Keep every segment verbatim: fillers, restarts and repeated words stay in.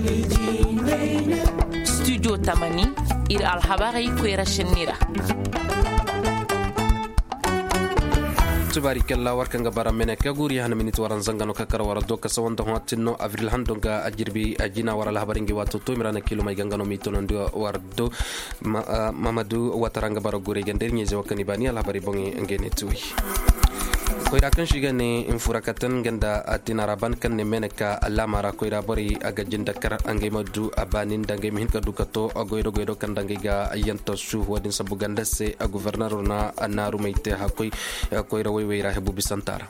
studio tamani ir alhabari kwera shinira tubarikalla warkanga baramene kaguri hana minit waran zangano kakara warado kasawanda hoatino avril handonga ajirbi ajina wara habaringi watu tomirana kilo mai gangano mitono ndio wardo mamadu wataranga barogure gendernya zawakani bani alhabari bongi ngene tui koira kan shiga ne infurakatan ganda atinaraban kan ne meneka alamara koira bari aga jindakar ange madu abanin dange mihin ka dukato agoido goido kan dange ga ayanto su wadin sabuganda se a governor na anaru meite ha koi koira weira hebu bisantara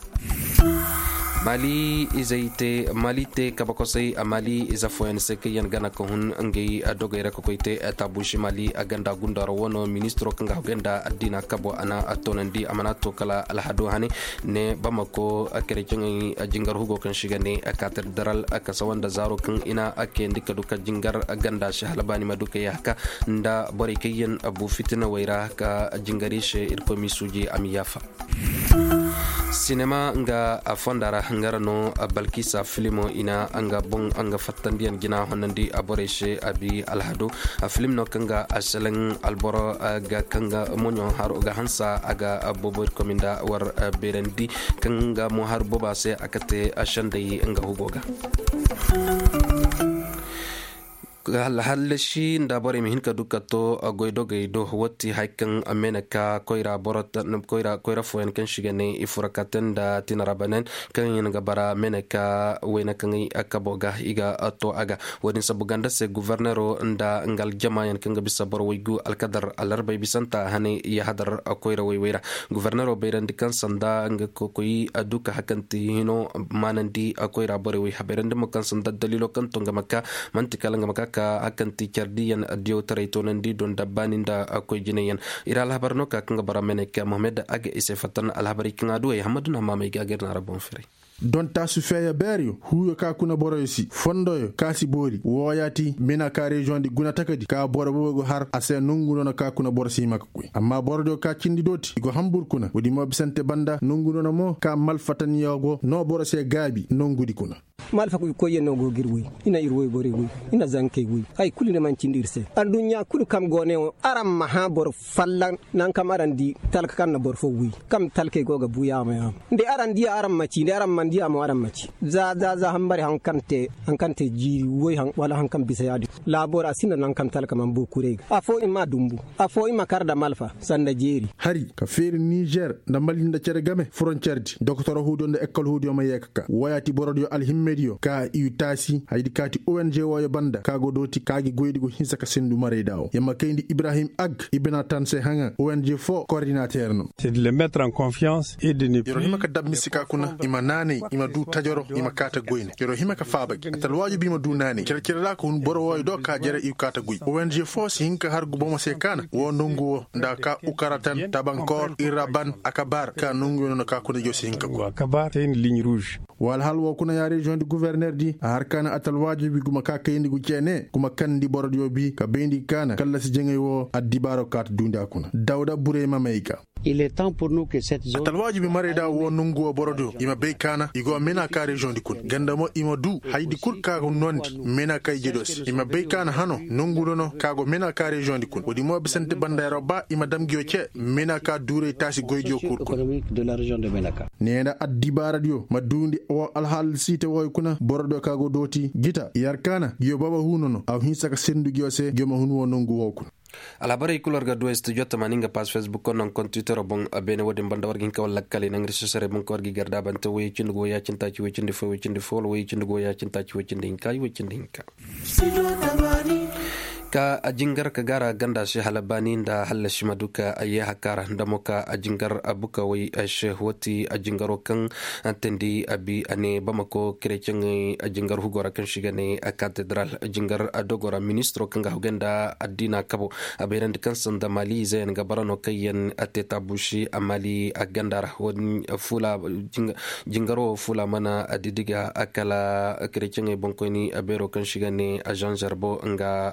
mali izaite malite kabakosai amali izafoyan seke yan gana ko hun angei adogaira ko koite tabushi mali aganda gundaro wono ministro kanga ganda adina kabo ana atonandi amanato kala alhado hane ne bamako akere chengi jingar hugo kan shigane katedral akasawanda zaro kan ina ake ndika duka jingar aganda shahalabani maduka yaka nda bori kayen abu fitina waira ka jingarishe irko misuji amiyafa sinema nga afondara ngarano balkisa filimo ina anga bon anga fattandian gina honandi aboreshe abi alhado film no kanga asalang alboro aga kanga monyo haro ga hansa aga bobor kominda war berendi kanga mo har boba se akate ashandai anga hugoga halashi nda bari mihin ka dukato goido gaido wati haikan amenaka koira borot koira koira foyan kan shigane ifurakaten da tinarabanen kan yin gabara menaka wena kan akaboga iga ato aga wadin sabuganda se guvernero nda ngal jamayan kan bisa borwigu alkadar alarbai bisanta hane ya hadar koira wayra guvernero bayran dikan sanda nga kokoi aduka hakanti hino manandi koira borwi haberende makan sanda dalilo kan tonga maka mantikala maka ka akan ticardiyan adio taraytonan di don dabbanin da akoy jinayan ira alhabarno ka kanga baramene ka Mohamed aga ise fatan alhabari kanga duwe hamaduna mamay gager na rabon fere don tasu feya berio huyo ka kuna boroyosi fondoyo kasi bori woyati mina ka region di guna takadi ka boro bogo har ase nunguno na ka kuna borosi makku amma bordo ka cindi doti go hambur kuna wodi mo bisante banda nunguno na mo ka malfatan yogo no borose gabi nongudi kuna malfa ko yenno go girwi ina irwoy bore wi ina zanke wi hay kuline man cindirse andunya kul kam gone aram maha bor fallan nan kam arandi talka kan bor fo wi kam talke goga buya ma nde arandi aram maci nde aram mandi am aram maci za za za hambare hankante hankante jiri woy han wala hankam bisa yadi labora sinan nan kam talka man bo kureg afo imma dumbu afo imma karda malfa sanda jeri hari ka feri Niger da malinda cere game frontière di docteur hudo de école hudo ma yekka wayati borodio alhimme ka iutasi haydi kati O N G woyo banda kago doti kagi goydigo hinsaka sendu maredawo yamma kayndi Ibrahim Ag ibna tanse hanga O N G fo coordinateur no c'est de le mettre en confiance et de ne yoro himaka dabmi sika kuna ima nane ima du tajoro ima kata goyne yoro himaka faba atal wajibi ma du nane kirkirla ko hun boro woyo do ka jere iu kata goy O N G fo si hinka har gubo ma sekana wo nungu nda ka ukaratan tabankor iraban akabar ka nungu no ka kuna josi hinka go akabar c'est une ligne rouge wal halwo kuna ya region du gouverneur di harkana atal wajibi guma ka kayndi gu cene kuma kandi bordio bi ka bendi kana kala si jengay wo adibaro kat dunda kuna dawda burema mayka il est temps pour nous que cette zone atal wajibi mareda wo nungu bordio ima be kana igo mena ka region di kun gandamo ima du haydi kur ka go nondi mena kay jedos ima be kana hano nungu no ka go mena ka region di kun wodi mo bisante bandaro ba ima damgiyo ce mena ka dure tasi goyjo kur économique de la région de Menaka nena adibara dio madundi o alhal site wo kuna bordo kago doti gita yarkana yo baba hunono aw hinsaka sendu gyose gema hunu wonongu wokun alabari kulorga do est jotta maninga pas Facebook non kon Twitter bon abene wodi banda wargin ka wala kale nang recherche bon ko wargi garda banta way ci ndo ya ci taci way ci ndo fo way ci ndo fo way ci ndo ya ci taci way ci ndinka way ci ndinka ka ajingar ka gara ganda shi halabani da halashi maduka ayi hakara da muka ajingar abuka wai shehwati ajingaro kan tendi abi ane bamako kirecin ajingar hugora kan shiga ne a cathedral ajingar adogora ministro kan ga huganda adina kabo aberan kan sanda mali zayan gabarano kayan ateta bushi amali agandara wani fula jingaro fula mana adidiga akala kirecin bonkoni abero kan shiga ne a Jean Jarbo nga abongora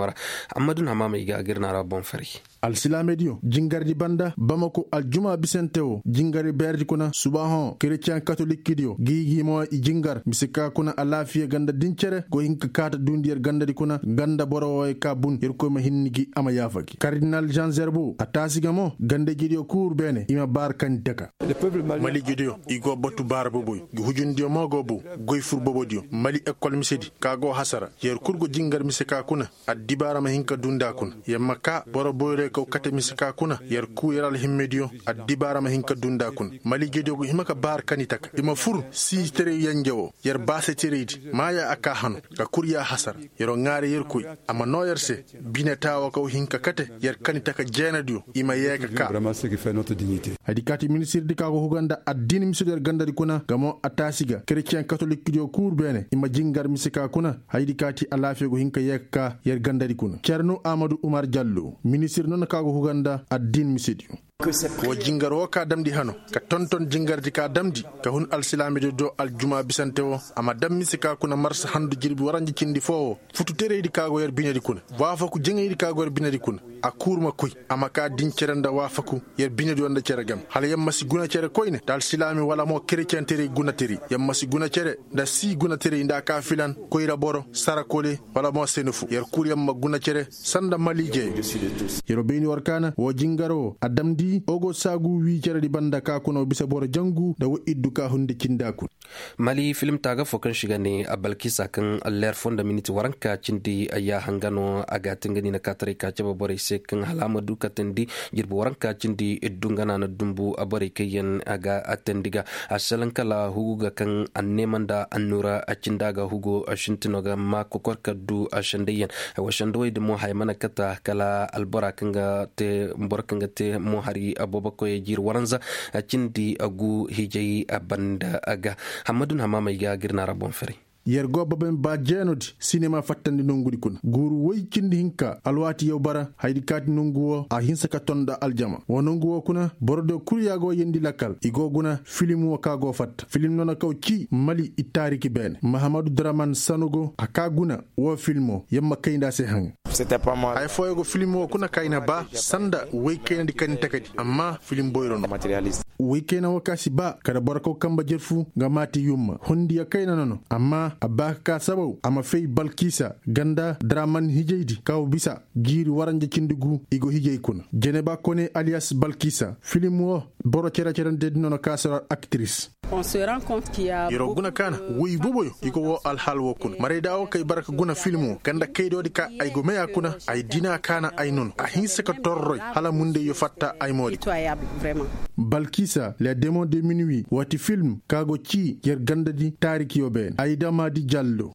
bara amadun hamama iga girnara bon fari alsilamedio jingardi banda bamako aljuma bisenteo jingari berdi kuna subahon chrétien catholique kidio gigi mo i jingar misika kuna alafiya ganda dincere go hinka kata dundiyer ganda di kuna ganda boro e kabun yerko ma hinnigi ama yafaki cardinal Jean Zerbo atasiga mo gande gidio kur bene ima bar kan deka mali gidio igo botu bar boboy gi hujundio mo go bu goy fur bobodio mali école misedi kago hasara yer kurgo jingar misika kuna adibara ma hinka dunda kuna yamaka boro boyre ko kate misika kuna yer ku yeral himmedio adibara ma hinka dunda kuna mali gidio go himaka bar kanitaka ima fur si tere yanjewo yer base teredi maya aka hanu ka kurya hasara yero ngare yer kuy ama noyerse binetawa ko hinka kate yer kanitaka jenadio ima yeka ka vraiment ce qui fait notre dignité hadikati ministre di kago huganda addini miseder gandari kuna gamo atasiga chrétien catholique kidio kur bene ima jingar misika kuna hadikati alafigo hinka yeka yer gandari kuna Cerno Amadou Oumar Diallo ministre non kago huganda addini misidio wo jingar wo ka damdi hano ka tonton jingardi ka damdi ka hun alsilami do aljuma bisante wo ama dammi sika kuna mars handu jirbi waranji cindi fo futu tereydi kago yer binedi kuna wafaku jengeydi kago yer binedi kuna a kurma kuy ama ka dincerenda wafaku yer binedi wonda cere gam hala yamma si guna cere koyne dal silami wala mo chrétien tere guna teri yamma si guna cere da si guna tere nda ka filan koyra boro sarakole wala mo senufu yer kur yamma guna cere sanda malije yero beni warkana wo jingaro adamdi ogo sagu wi cere di banda ka kuno bisa boro jangu da wo iddu ka hunde cindaku mali film taga fokan shigane abalkisa kan aller fonda minute waranka cindi aya hangano aga tingani na katare ka ceba bore se kan halama duka tendi jirbo waranka cindi iddungana na dumbu abore kayen aga atendiga asalan kala huguga kan annemanda annura acindaga hugo ashintinoga ma kokorka du ashandayen washandoy de mo haymana kata kala albora kanga te mborkanga te mo hari abobako ye jir waranza cindi agu hijay abanda aga hamadun hamama iga girnara bon fere yer gobba ben ba jenodi cinema fattandi nongudi kun guru way cindi hinka alwati yow bara haydi kati nonguwo a hinsa ka tonda aljama wononguwo kuna bordo kuryago yendi lakal igoguna film wo kago fat film nona kaw ci mali itariki ben mahamadou draman sanogo akaguna wo filmo yamma kaynda se hang c'était pas mal ay foyego film wo kuna kayna ba sanda way kayndi kan takati amma film boyron materialiste way kayna wakasi ba kada borko kamba jerfu ngamati yumma hondi ya kayna nono amma abaka sabaw ama fey balkisa ganda draman hijeydi kaw bisa giri waranje cindigu igo hijey kuna jeneba kone alias balkisa film wo boro cera cera dedino no kasara actrice on se rend compte qu'il y a yero guna kana wuy boboyo igo wo al halwo kun mare dawo kay baraka guna filmu ganda kaydodi ka ay go meya kuna ay dina kana ay non a hinse ka torroy hala munde yo fatta ay modi vraiment balkisa les démons de minuit wati film kago ci yer ganda di tariki yo ben ay dama di jallo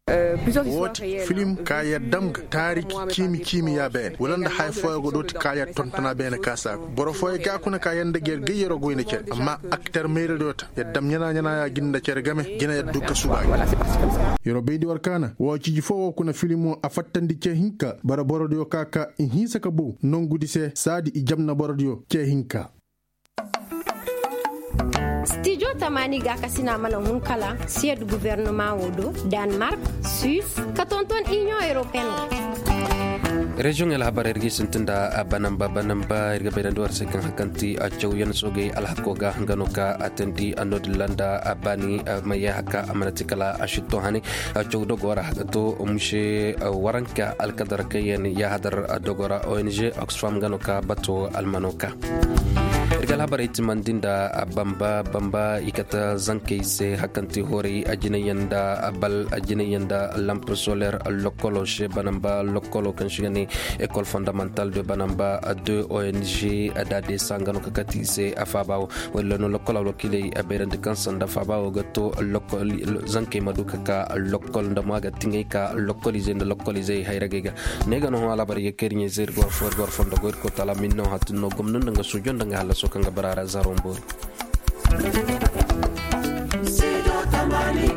wati film kaya damga tariki kimi kimi ya ben wolanda hay foyo go doti kaya tontana ben kasa boro foyo ga kuna kaya ndegel geyero goyne cer amma acteur mere dota ya dam nyana nyana ya ginda cer game gina ya dukka suba yoro beedi warkana wo ci fo kuna filmo a fattandi ce hinka bara borodio kaka in hinsa ka bo nongudi se sadi i jamna borodio ce hinka Studio Tamani ga kasina mana hunkala sied gouvernement wodo Denmark, Suisse, katonton Union Européenne. Region el habar ergi sentinda abanamba banamba erga bedandor sekan hakanti achaw yan soge alhakoga nganoka atendi anodlanda abani maya haka amanatikala ashito hani achaw dogora hakato umshe waranka alkadar kayen ya hadar dogora O N G Oxfam nganoka bato almanoka ergal habar itimandinda bamba bamba ikata zankeise hakanti hori ajinayanda abal ajinayanda lampe solaire lokolo she banamba lokolo kanshigani école fondamentale de banamba deux O N G adade sangano kakatise afabao wala no lokolo lokile aberande kansanda fabao gato lokol zanke maduka ka lokol ndamaga tingeka lokolize ndo lokolize hayragega nega no ala bari kernye zer gor for gor fondo gor ko tala minno hatno gomno nga sujonda nga hala sokanga barara zarombor Sido Tamani